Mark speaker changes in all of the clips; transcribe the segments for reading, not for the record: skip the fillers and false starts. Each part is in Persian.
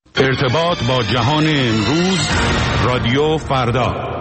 Speaker 1: ارتباط با جهان امروز، رادیو فردا.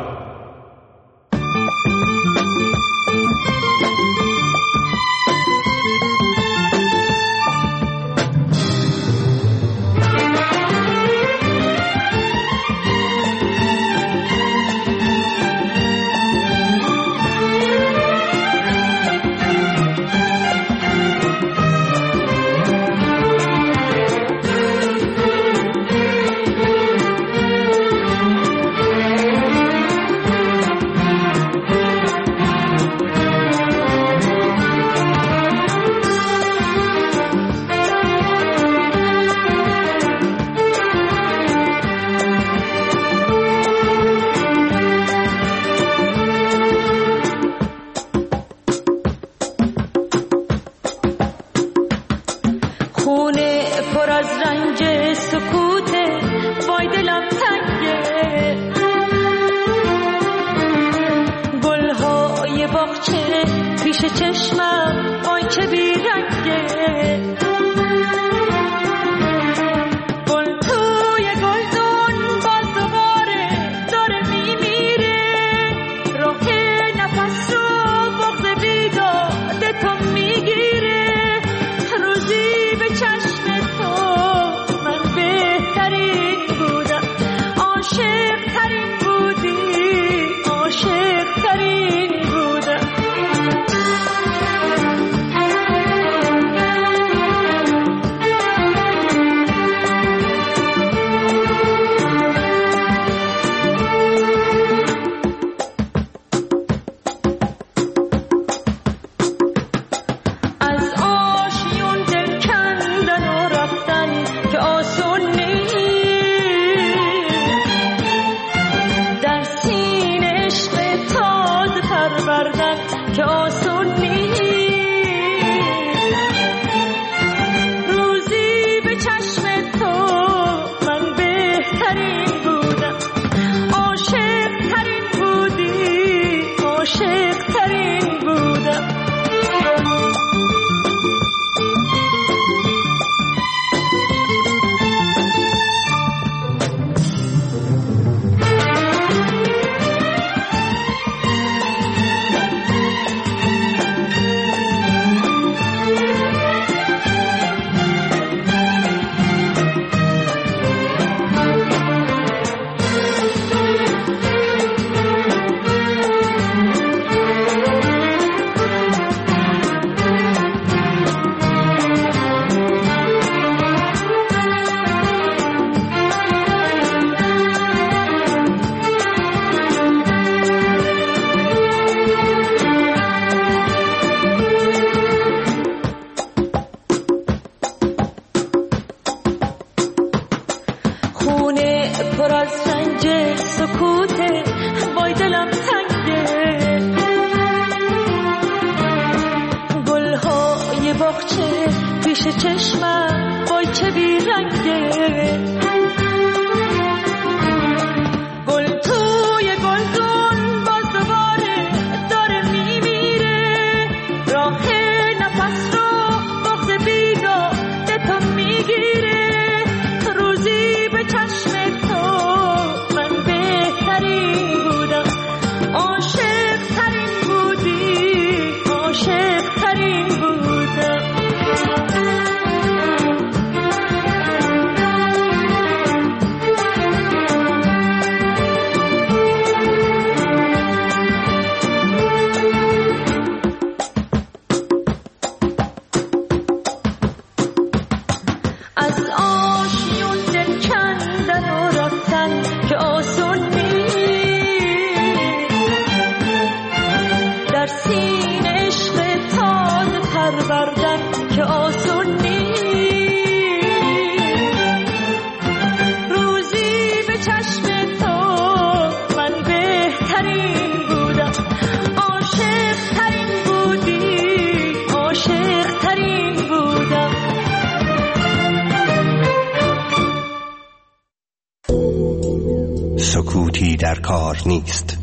Speaker 2: سکوتی در کار نیست.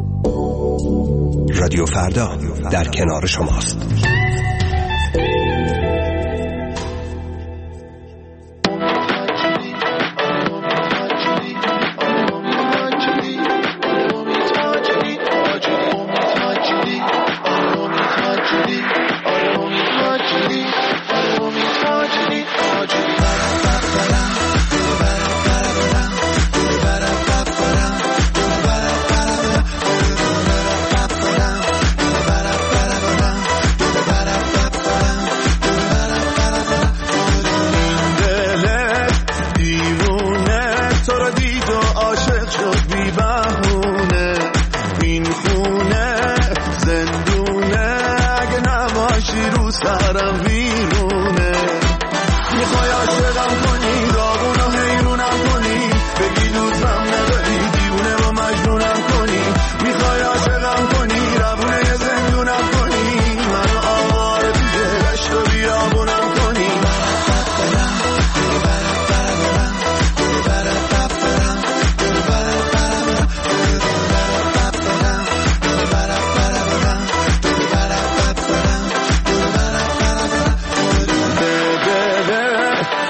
Speaker 2: رادیو فردا در کنار شماست.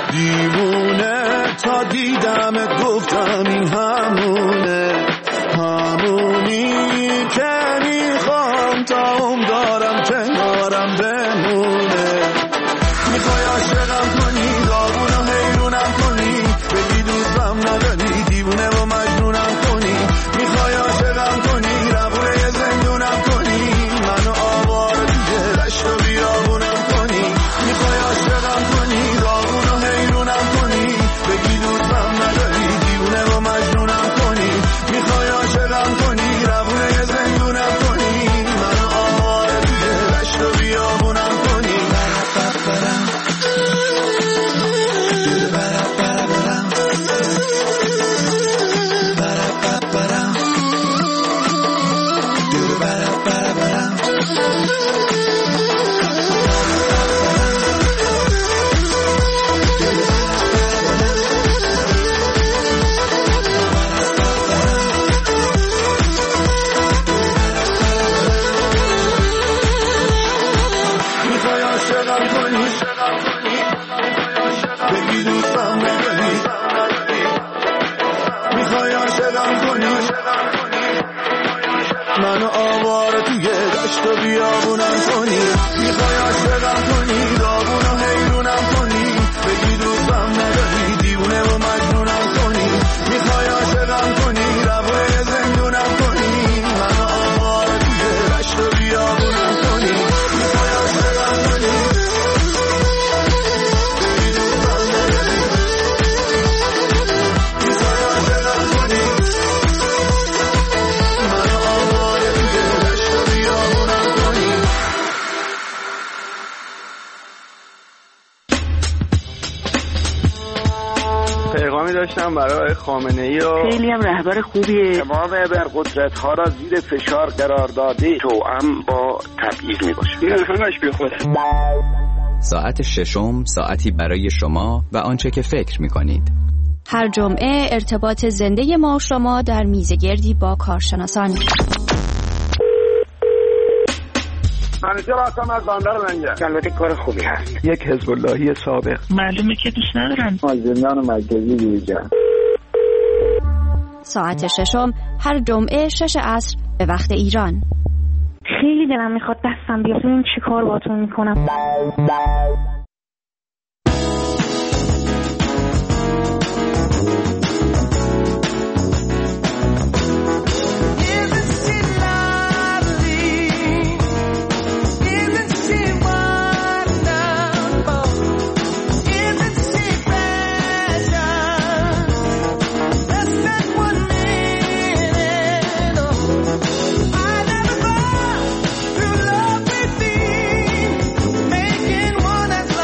Speaker 3: دیوونه تا دیدمت گفتم این همونه، همونی که میخوام تا عمر دارم کنارم بمونه. میخوای عاشقم کنی، داغون و حیرونم کنی، بگی دوستم نداری، دیوونه و مجنونم کنی. میخوای عاشقم کنی، ربونه زندونم کنی، منو آواره توی دشت و بیابونم کنی. میخوای عاشقم کنی، داغون و حیرونم کنی، بگی دوستم نداری، دیوونه و مجنونم کنی. میخوای عاشقم کنی، ربونه زندونم کنی، منو آواره توی دشت و بیابونم کنی. بگی دوستم نداری، میخوای عاشقم کنی، منو آواره توی دشت و بیابونم کنی. میخوای عاشقم کنی، داغون و حیرونم کنی، بگی دوستم نداری، دیوونه و مجنونم کنی. میخوای عاشقم کنی، ربونه زندونم کنی، منو آواره توی دشت و بیابونم کنی. میخوای عاشقم کنی،
Speaker 4: پیغامی داشتم برای خامنه‌ای و
Speaker 5: خیلی هم رهبر خوبیه.
Speaker 4: تمام ابرقدرت‌ها را زیر فشار قرار داده، توأم با تبعیض میباشه. این همش بی خوده.
Speaker 6: ساعت ششم، ساعتی برای شما و آنچه که فکر می‌کنید.
Speaker 7: هر جمعه ارتباط زنده ما و شما در میزگردی با کارشناسان.
Speaker 4: منیجر هستم از بندر لنگر. البته کار خوبی هست.
Speaker 8: یک حزب اللهی سابق.
Speaker 5: معلومه که دوست ندارن.
Speaker 4: زندان مرکزی دیجا.
Speaker 7: ساعت ششم هر جمعه 6 عصر به وقت ایران.
Speaker 5: خیلی دلم میخواد دستم بیاد ببینم چی کار باهاتون میکنم.
Speaker 9: Making one as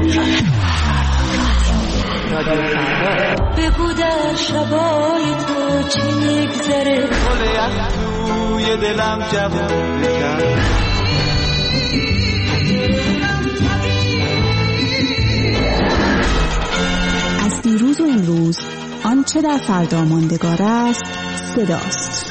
Speaker 8: بگو در شبای تو چی میگذره،
Speaker 3: گل توی دلم جواب بکن.
Speaker 9: از دیروز و امروز آنچه در فردا ماندگار است صداست.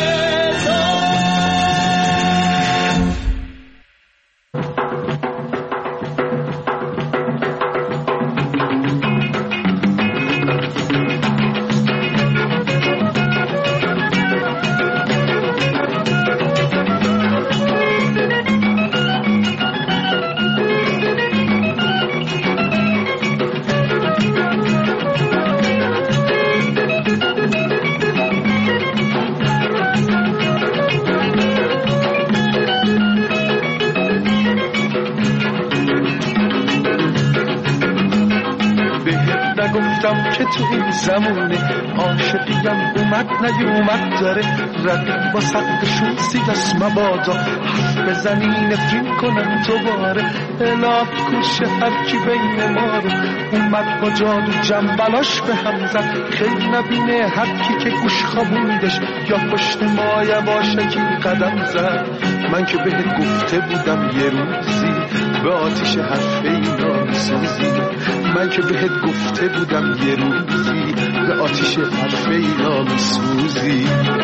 Speaker 3: که تو این زمونه عاشقیم اومد نیومد داره، رقیب با سقفشون سیاس مبادا حرف بزنی نفرین کنن دوباره. الهی کوش هر کی بین ما رو اومد با جادو جنبلاش به هم زد. خیلی نبینه هر کی که گوش خوابوندش یا پشت ما یواشکی قدم زد. من که بهت گفته بودم یه روزی به آتیش حرف اینا میسوزی. من که بهت گفته بودم یه روزی به آتیش حرف اینا میسوزی.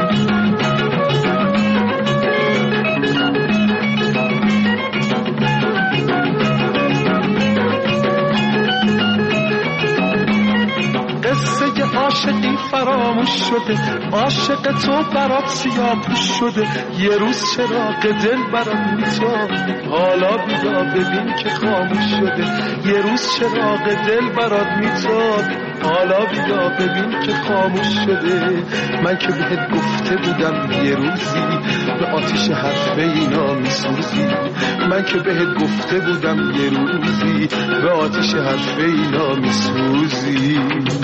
Speaker 3: قصه عاشقی فراموش شده، عاشق تو برات سیاپوش شده. یه روز چراغ دل برات میتاب، حالا بیا ببین که خاموش شده. یه روز چراغ دل برات میتاب، حالا بیا ببین که خاموش شده. من که بهت گفته بودم یه روزی به آتیش حرف اینا میسوزی. من که بهت گفته بودم یه روزی به آتیش حرف اینا میسوزی.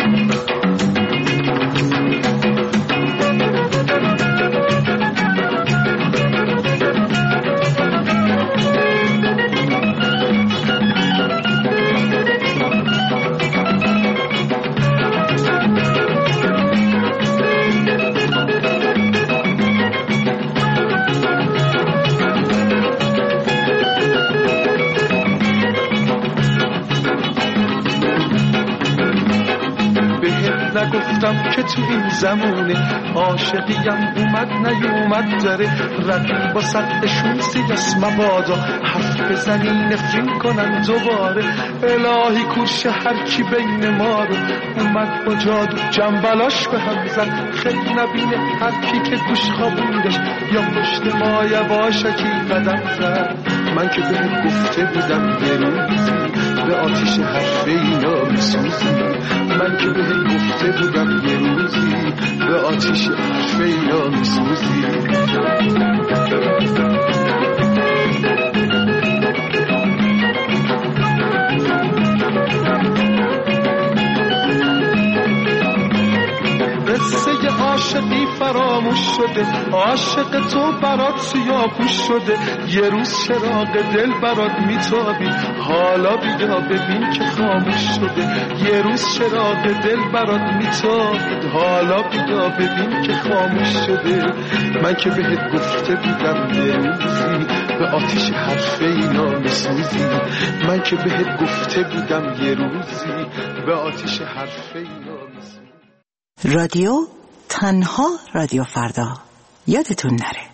Speaker 3: نگفتم که تو این زمونه عاشقیم اومد نیومد داره، رقیب با سقفشون سیاس مبادا حرف بزنی نفرین کنن دوباره. الهی کورش هر کی بین ما رو اومد با جادو جنبلاش به هم زد. خیلی نبینه هر کی که گوش خوابوندش یا پشت ما یواشکی قدم زد. من که بهت گفته بودم یه روزی به آتیش حرف اینا میسوزی. من که بهت گفته بودم یه روزی به آتیش حرف اینا میسوزی. قصه عاشقی فراموش شده، عاشق تو برات سیاپوش شده. یه روز چراغ دل برات میتابی، حالا بیا ببین که خاموش شده. یه روز چراغ دل برات میتابد، حالا بیا ببین که خاموش شده. من که بهت گفته بودم یه روزی به آتیش حرف اینا میسوزی. من که بهت گفته بودم یه روزی به آتیش حرف اینا میسوزی.
Speaker 9: رادیو تنها رادیو فردا، یادتون نره.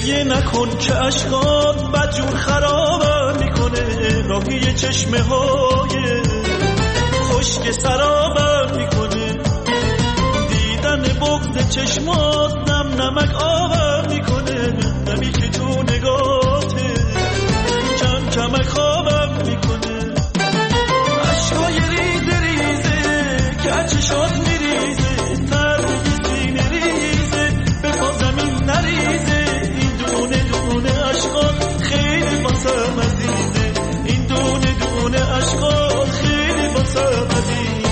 Speaker 3: گریه نکن که عشقات بدجور خرابم میکنه، راهی چشمه های خشک سرابم میکنه، دیدن بغض چشمات نم نمک آبم میکنه، نمی که تو نگاته کم کمک خوابم میکنه، عشقای ریزه ریزه که چشات میریزه، تردی سینه ریزه به پا زمین نریزه، این دونه دونه عشقات خیلی واسم عزیزه، این دونه دونه عشقات خیلی واسم عزیزه.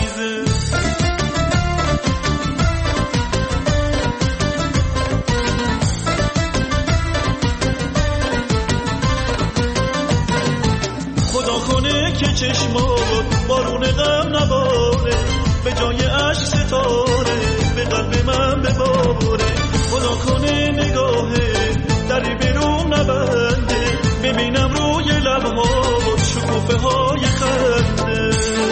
Speaker 3: خدا کنه که چشمات بارون غم نباره، به جای عشق ستاره به قلب من بباره، خدا کنه نگاهه دری برون نبنده، ببینم روی لبهات شکوفه های خنده،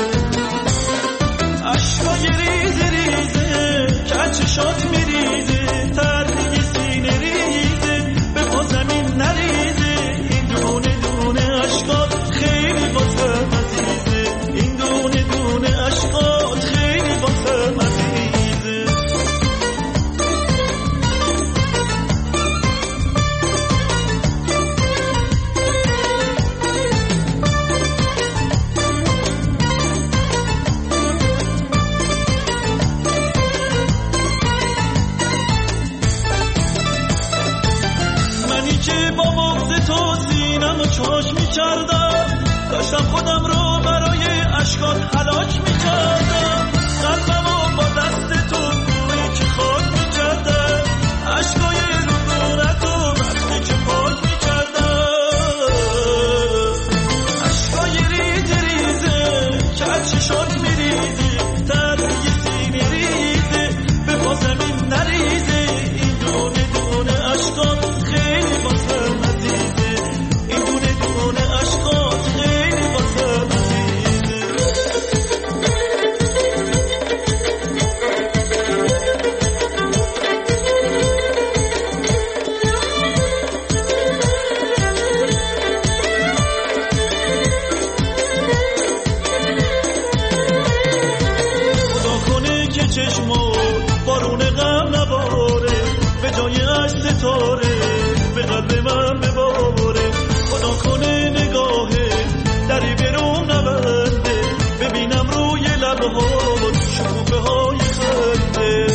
Speaker 3: عشقای ریزه ریزه که چشات میریزه، تردی سینه ریزه به پا زمین نریزه، این دونه دونه عشقات خیلی واسم عزیزه، این دونه دونه عشقات خیلی واسم عزیزه. منی که با بغض تو سینمو چاش می‌کردم، داشتم خودم رو برای عشقات هلاک می‌کردم، قلبمو با دست تو بوی که خاک می‌کردم، عشقای رونتو وقتی که پاک می‌کردم، عشقای ریزه ریزه که چشات میریزه، تردی سینه ریزه به پا زمین نریزه، این دونه دونه عشقات خیلی واسم عزیزه، این دونه دونه عشقات خیلی واسم عزیزه. خدا کنه که چشمات بارون غم نباره، به جای عشق ستاره به قلب من بباره، خدا کنه نگاهه دری برون نبنده، ببینم روی لبهات شکوفه های خنده،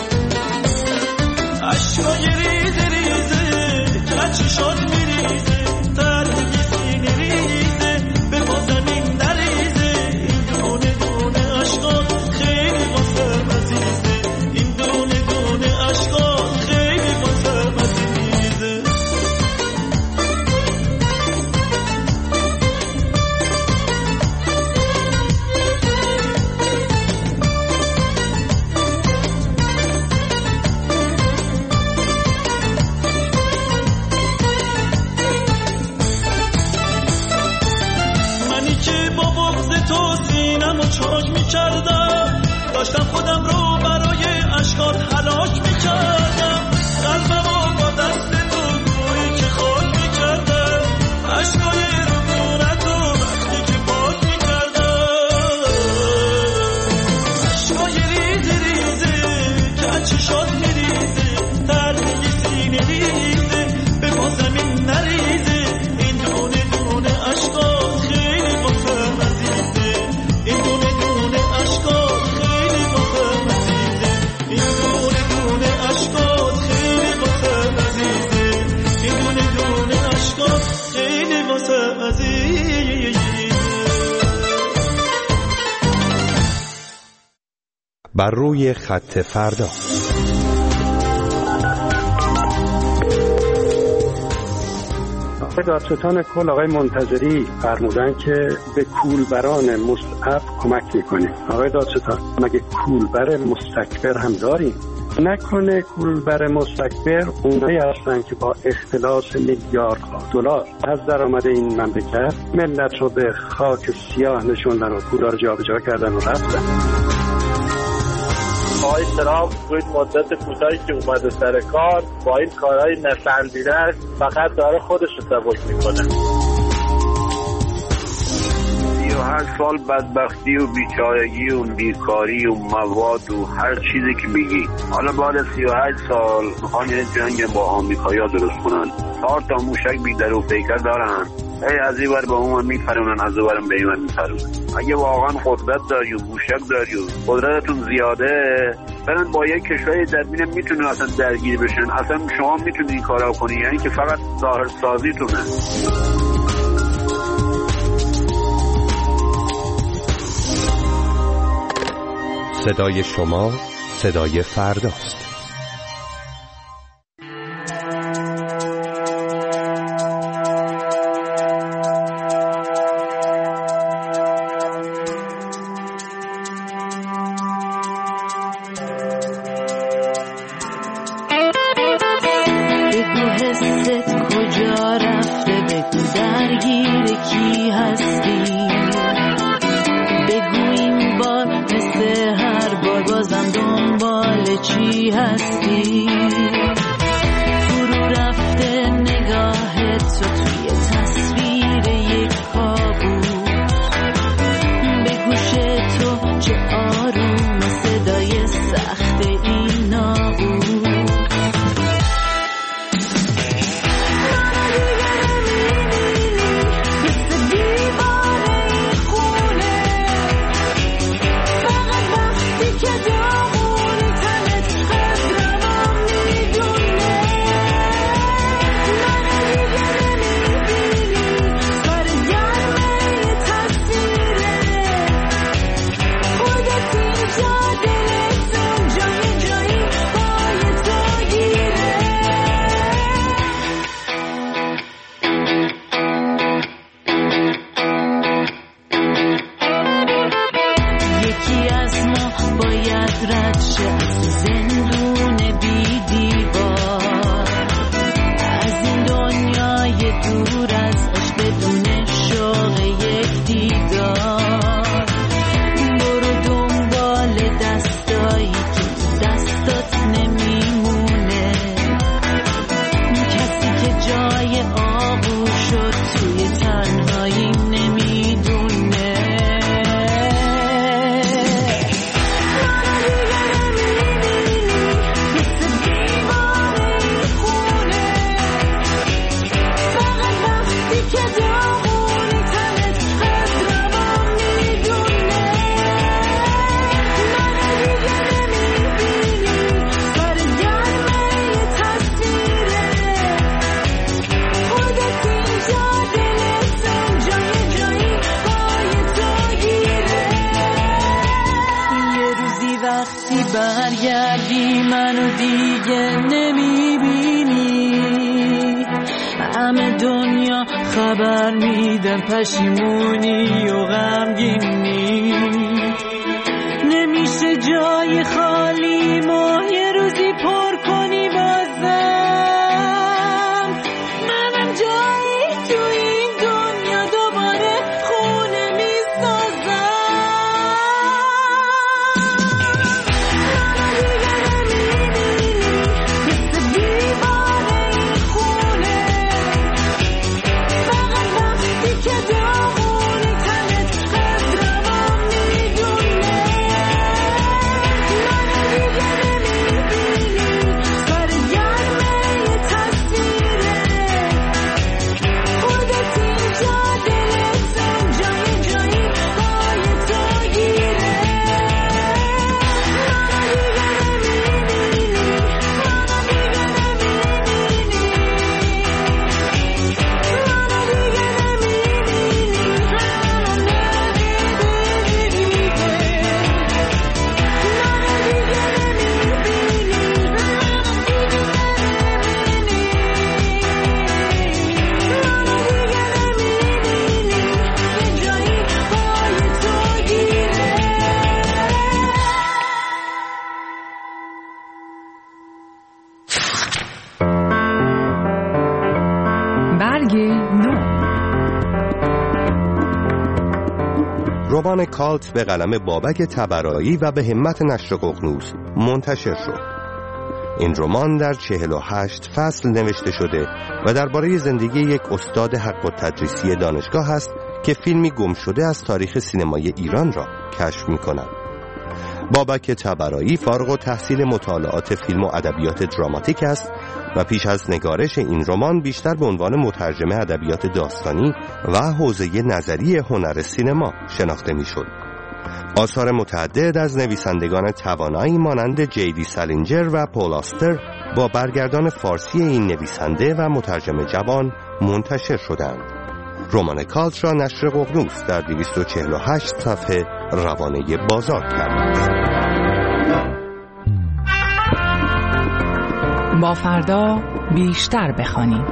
Speaker 3: عشقای ریزه ریزه که چشات میریزه، تردی سینه ریزه به پا زمین نریزه، این دونه دونه عشقات خیلی واسم عزیزه، این دونه دونه عشقات خیلی واسم عزیزه. منی که با بغض تو سینمو چاک می‌کردم، داشتم خودم رو برای عشقات هلاک می‌کردم، قلبمو با دست تو بوی که خاک می‌کردم، عشقای رونتو وقتی که پاک می‌کردم، عشقای ریزه ریزه که چشات میریزه، تردی سینه ریزه به پا زمین نریزه، این دونه دونه عشقات خیلی واسم عزیزه، این دونه دونه عشقات خیلی واسم عزیزه، این دونه دونه عشقات خیلی واسم عزیزه، این دونه دونه عشقات خیلی واسم عزیزه.
Speaker 2: بر روی خط فردا.
Speaker 10: دادستان کل آقای منتظری فرمودن که به کولبران مستعف کمک میکنیم. آقای دادستان مگه کولبر مستکبر هم داریم؟ نکنه کولبر مستکبر اونایی هستن که با اختلاس میلیاردها دلار از درآمد این مملکت ملت رو به خاک سیاه نشوندن و پولا رو جابجا کردن و رفتن.
Speaker 11: آقای ترامپ توی مدت کوتاهی که اومده سر کار با این کارهای نسندیده‌اش فقط داره خودش رو سبک میکنه.
Speaker 4: 38 سال بدبختی و بیچارگی و بیکاری و مواد و هر چیزی که میگی. حالا بعد 38 سال میخوان یه جنگ با آمریکایی‌ها درست کنن. 4 تا موشک بی‌در و پیکر دارن. از این ور با اون میپرونن، از اون ورم به این ور میپرونن. اگه واقعا قدرت داری و موشک داری و قدرتتون زیاده، برن با یک کشوری در بینه میتونن اصلا درگیر بشن. اصلا شما میتونید این کارا کنی، یعنی که فقط ظاهر سازیتونه.
Speaker 2: صدای شما صدای فرداست.
Speaker 8: پشیمونی و غمگینی نمیشه جای خالی ما یه روزی پر کنی بازم منم جایی تو این دنیا دوباره خونه میسازم
Speaker 2: رمان کالت به قلم بابک طبرایی و به همت نشر ققنوس منتشر شد. این رمان در 48 فصل نوشته شده و درباره زندگی یک استاد حق التدریسی دانشگاه است که فیلمی گم شده از تاریخ سینمای ایران را کشف می‌کند. بابک طبرایی فارغ التحصیل مطالعات فیلم و ادبیات دراماتیک است و پیش از نگارش این رمان بیشتر به عنوان مترجم ادبیات داستانی و حوزه نظری هنر سینما شناخته می‌شد. آثار متعدد از نویسندگان توانایی مانند جیدی سالینجر و پول آستر با برگردان فارسی این نویسنده و مترجم جوان منتشر شدند. رمان کالت را نشر ققنوس در 248 صفحه روانه بازار کرد.
Speaker 12: با فردا بیشتر بخوانیم.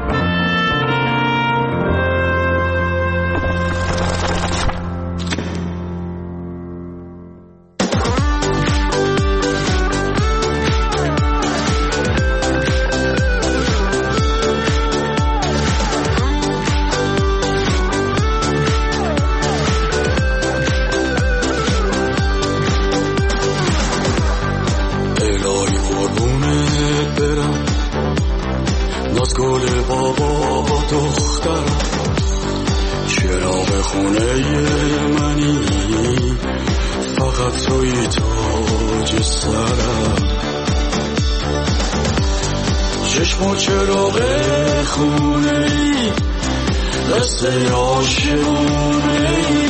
Speaker 3: چشم چراغ خونه ای قصه عاشقونه ای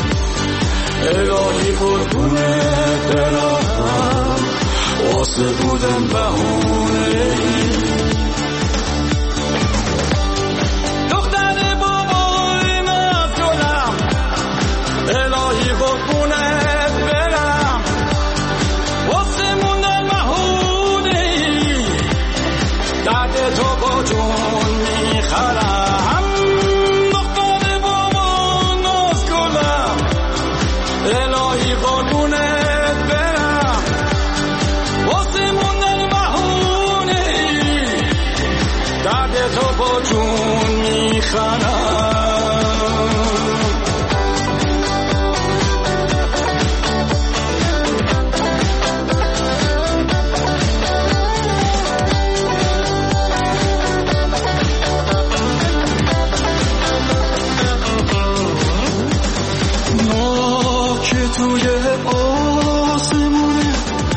Speaker 3: الهی قربونه برم واسه بودن بهونه ای دختر بابای مفتونم الهی قربونه برم واسه موندن بهونه ای درد تو با جون میخرم دختر بابا ناز کنم الهی قربونت برم واسه موندن بهونه ای درد تو با جون میخرم توی آسمونه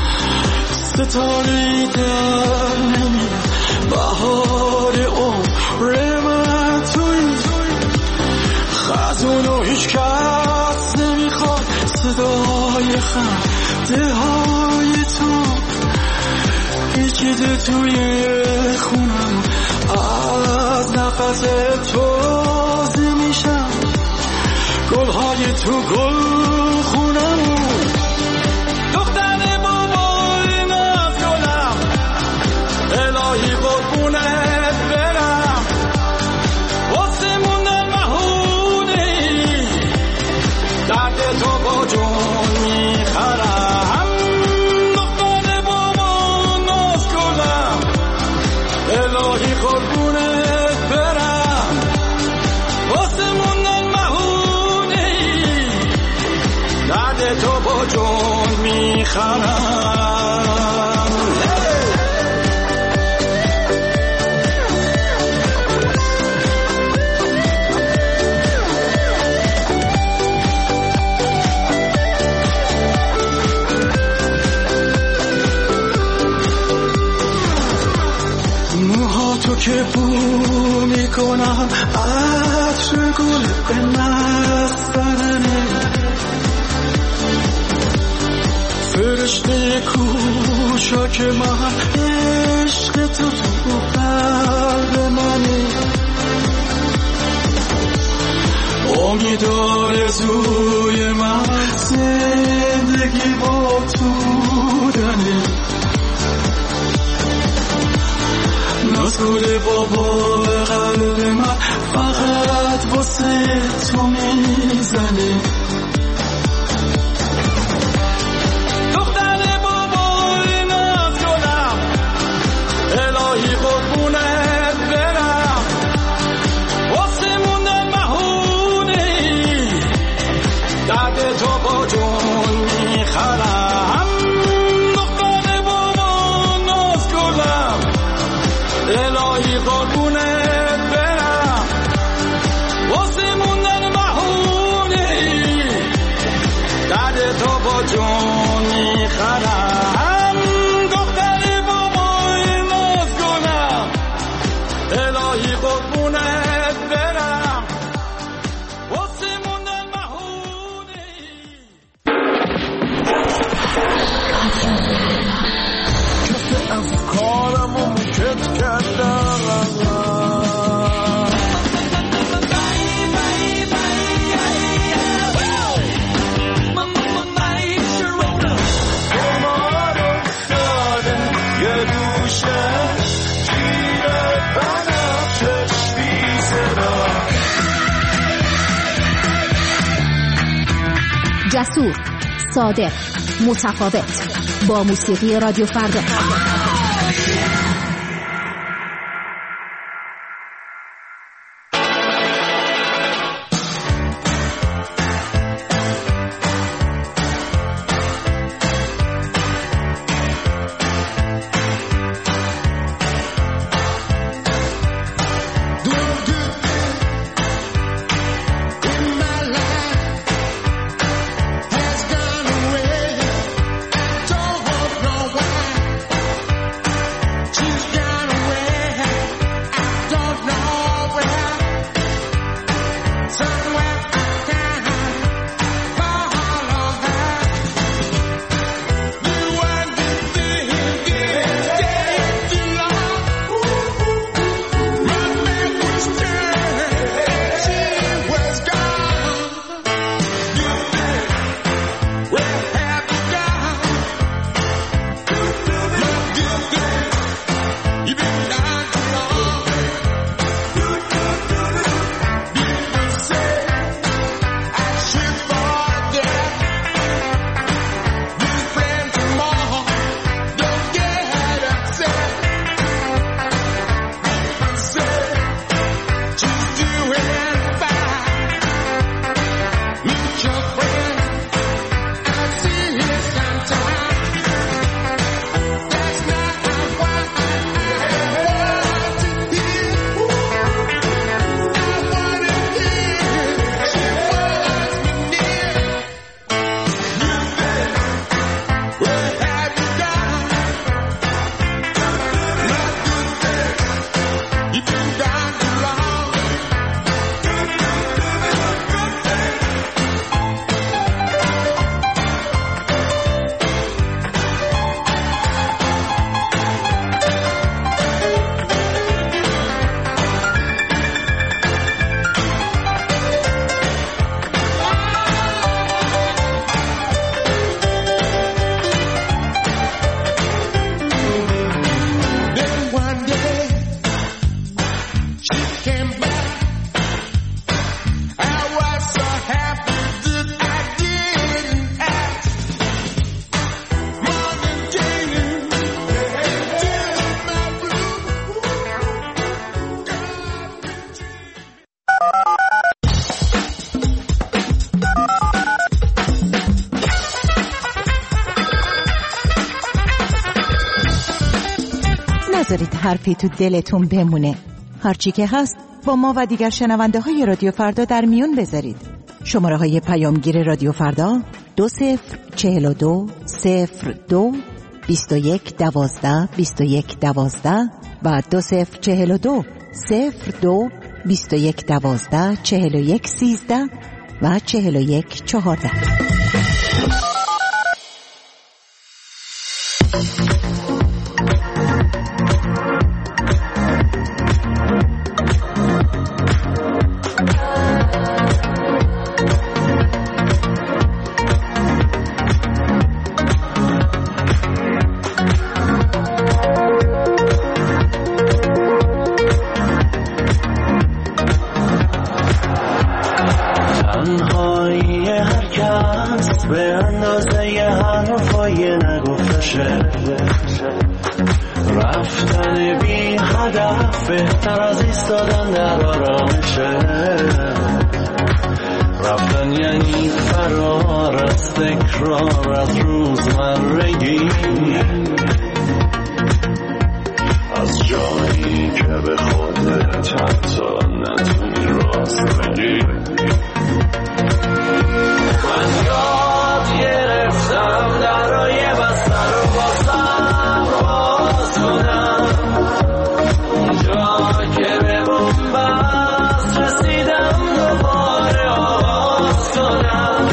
Speaker 3: ستاره در نمیره بهار عمر من توی خزونو هیچ کس نمیخواد صدای خنده های تو پیچیده توی خونم از نفس تازه میشم گلهای تو گل خونم دختر بابای مفتونم الهی قربونت برم واسه موندن بهونه ای درد تو با جون میخرم دختر بابا ناز کنم الهی قربونت برم واسه موندن بهونه ای درد تو با جون میخرم موهاتو که بو میکنم عطر گل به نسترنه فرشته کوچک من عشق تو قلب منه امید آرزوی من زندگی با تو بودنه نازگل بابا به قلب من فقط واسه تو میزنه دختر بابای مفتونم الهی قربونت برم واسه موندن بهونه ای درد تو عاشقت کردم.
Speaker 13: جسور، صادق، متفاوت، با موسیقی رادیو فردا.
Speaker 14: نذارید حرفی تو دلتون بمونه. هرچی که هست با ما و دیگر شنونده های رادیو فردا در میون بذارید. شماره های پیامگیر رادیو فردا 2042 02 21 12 21 12 و 2042 02 21 12 41 13 و 41 14.
Speaker 3: رفتن بی هدف بهتر از ایستادن در آرامشه. رفتن یعنی فرار از تکرار از روزمرگی، از جایی که به خودت حتی نتونی راست بگی. من یاد گرفتم درای بستر رو بازم باز کنم، اونجا که به بنبست رسیدم دوباره آغاز کنم.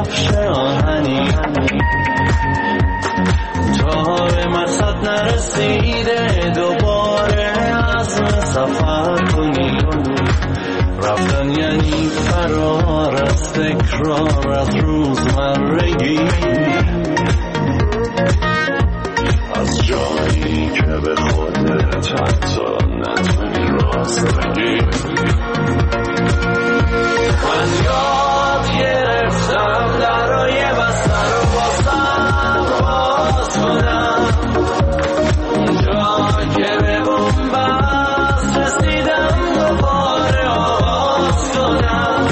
Speaker 3: کفش آهنی تا به مقصد نرسیده دوباره عزم سفر کنی. رفتن یعنی فرار از تکرار از روزمرگی، از جایی که به خودت حتی نتونی راست بگی. من یاد گرفتم درای بسته رو بازم باز کنم، اونجا که به بنبست رسیدم دوباره آغاز کنم.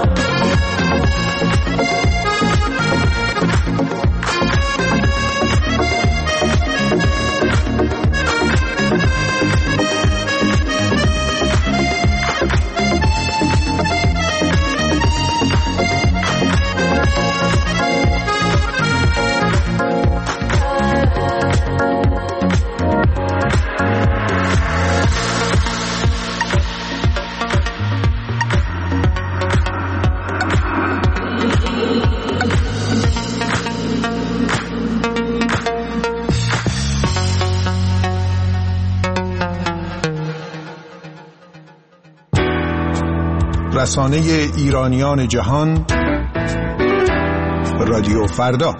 Speaker 15: رسانه ایرانیان جهان، رادیو فردا.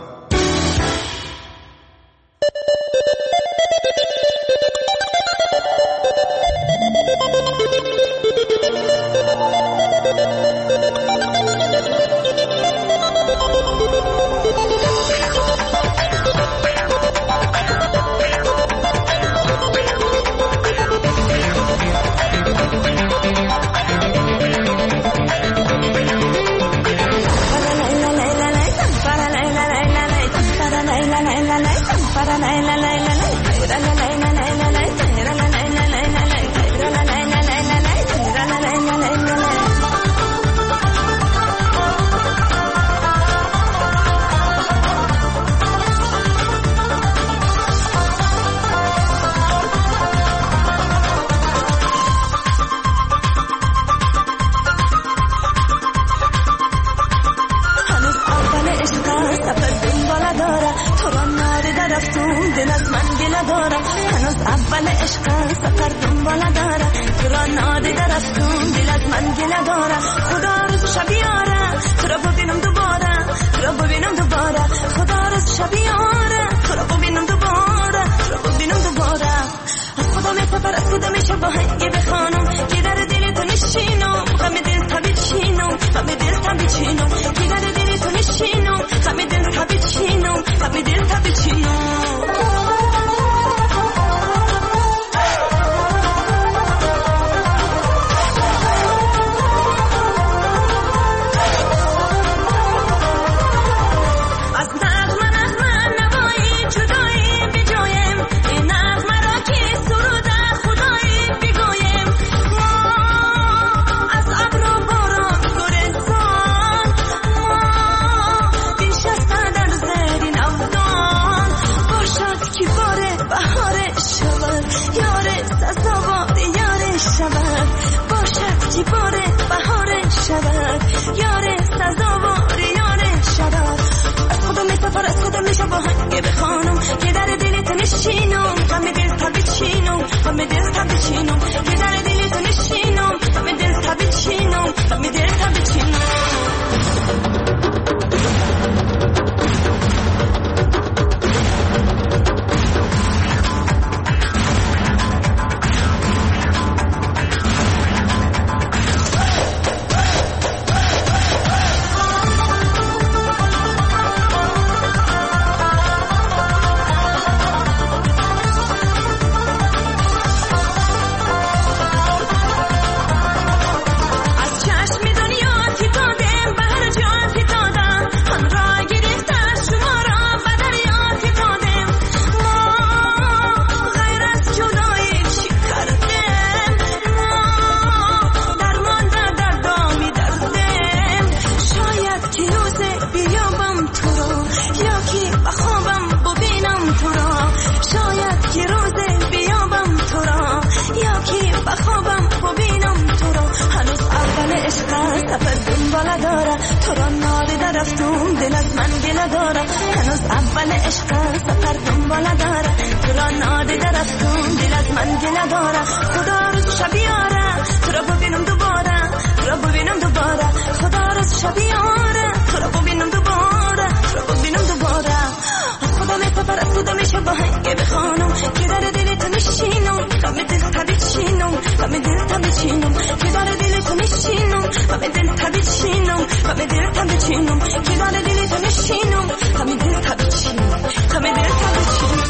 Speaker 8: نادیده رفتم دل از من گله داره هنوز اول عشق سفر دنباله داره تو را نادیده رفتم دل از من گله داره خدا روز شبیاره تو را ببینم دوباره تو را ببینم دوباره خدا روز شبیاره تو را ببینم دوباره تو را ببینم دوباره خدا میسفر از خدا میشه با هنگه بخوانم که در دل تو نشینم همه دل تبیچینم همه دل تبیچینم که در دل تو نشینم همه دل تبیچینم همه دل تبیچینم که در دل تو نشینم همه دل تبیچینم همه دل تبیچینم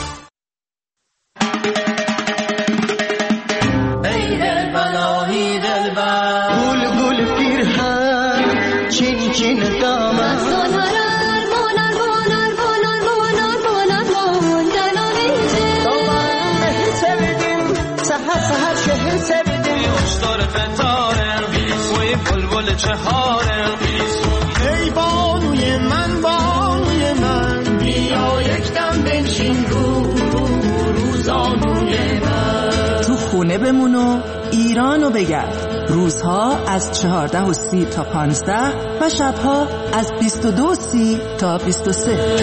Speaker 3: ای دل بلایی دل بر گل گل پیرهن چین چین دامن سهر شهر سبیدیم اشتار فتاره وی بلبل چهاره ای بانوی من بیا یک دم بنشین روزانوی من
Speaker 16: تو خونه بمون و ایرانو بگرد. روزها از 14:30 تا 15 و شبها از 22:30 تا 23.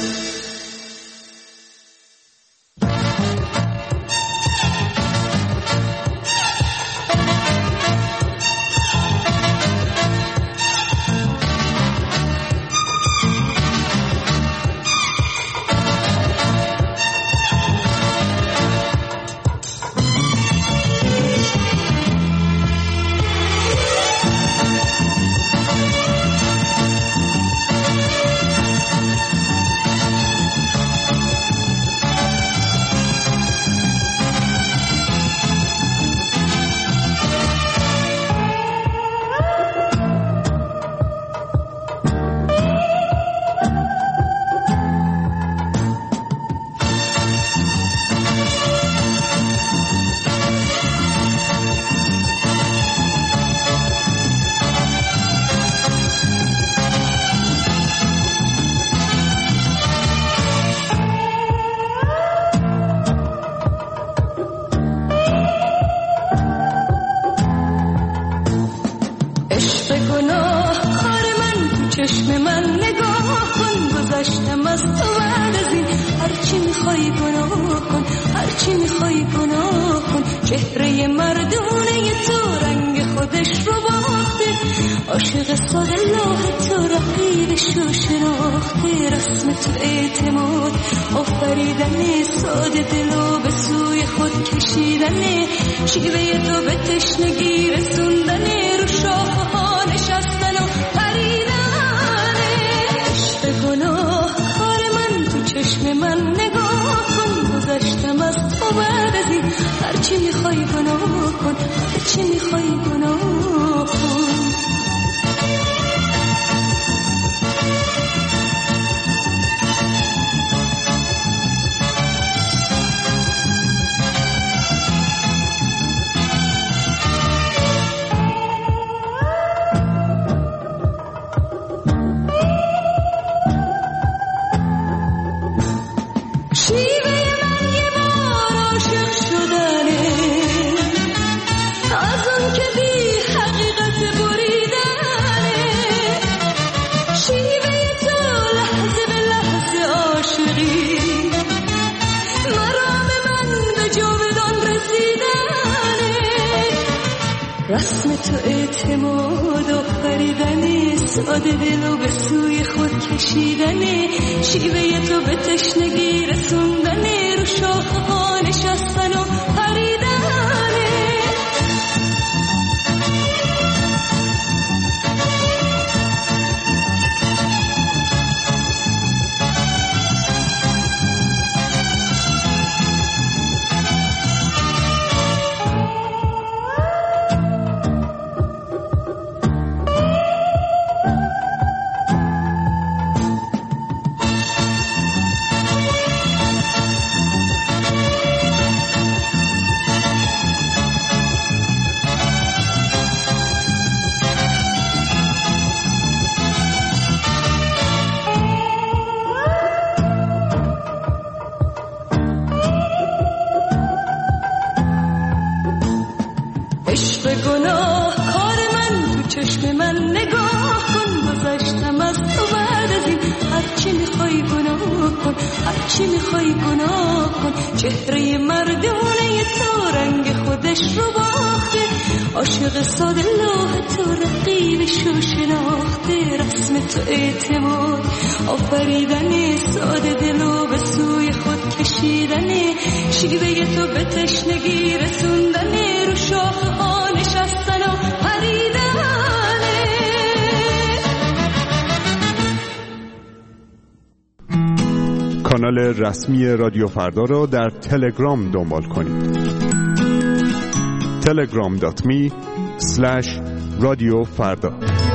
Speaker 8: چهره مردونه تو رنگ خودش رو باخته عاشق ساده لاه تو رقیبش رو شناخته رسم تو اعتماد آفریدن ساده دلو به سوی خود کشیدن شیوه تو به تشنگی رسوندن رو شاخه ها نشستن و پریدن عشق گناه کار من تو چشم من نگاه کن گذشتم از تو بعد از این هرچی میخوای گناه کن هرچی میخوای گناه کن رسم تو اعتماد و خریدن ساده دلو به سوی خود کشیدن شیوه تو به تشنگی رسوندن رو شاخه ها نشستن و پریدن عشق گناه کار من تو چشم من نگاه کن گذشتم از تو چی میخوای گناه کن. چهره مردونه تو رنگ خودش رو باخته، عاشق ساده لوح تو رقیبشو شناخته. رسم تو اعتماد، آفریدن ساده دلو به سوی خود کشیدن، شیوه تو به تشنگی رسوندن، رو شاخه ها نشستن و پریدن.
Speaker 17: کانال رسمی رادیو فردا را در تلگرام دنبال کنید. telegram.me/رادیوفردا.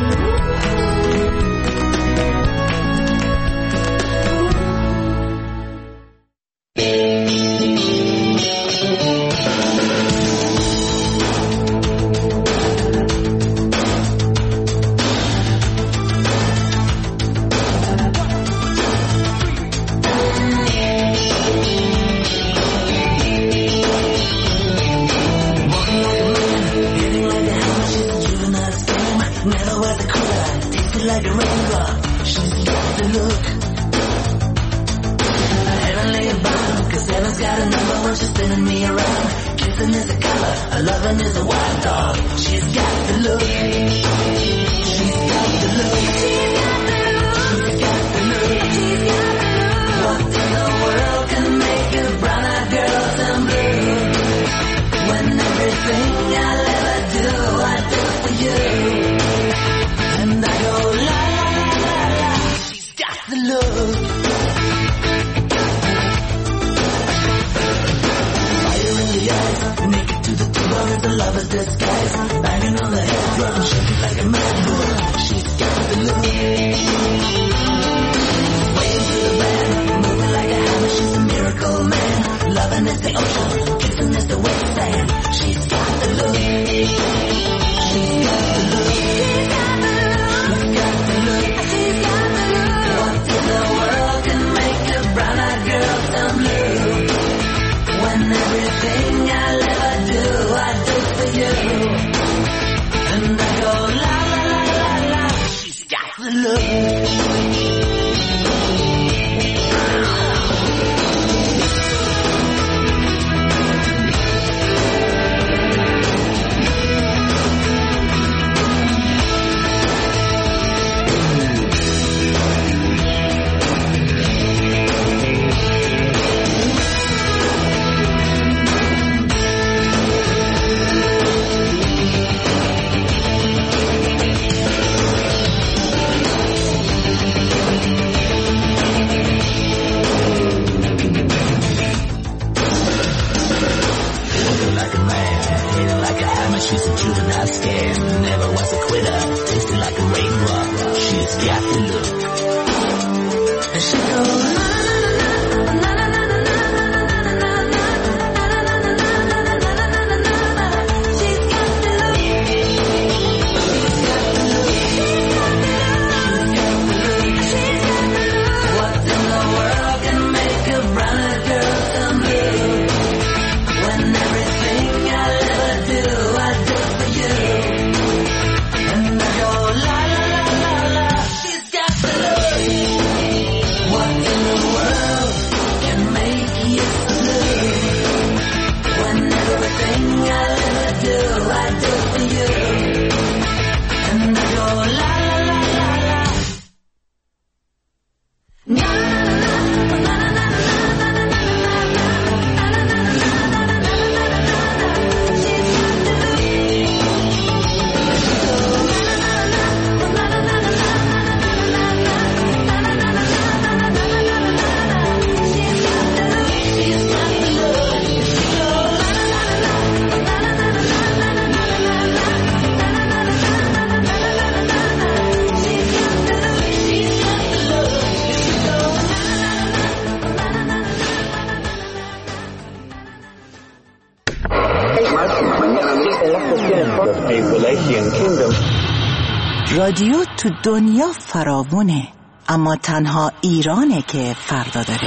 Speaker 14: رادیو تو دنیا فراوونه، اما تنها ایرانه که فردا داره.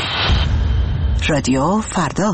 Speaker 14: رادیو فردا.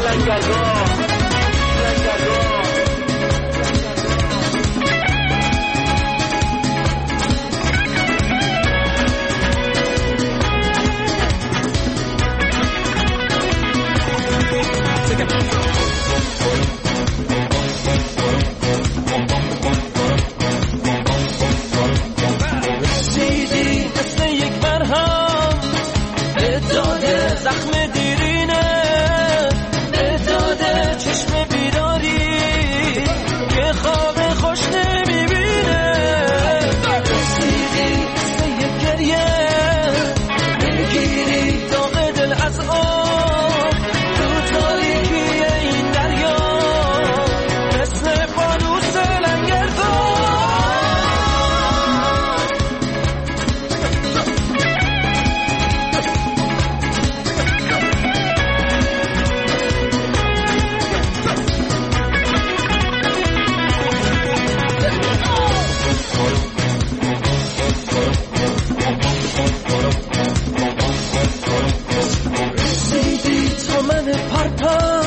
Speaker 18: رسیدی تو من پرپر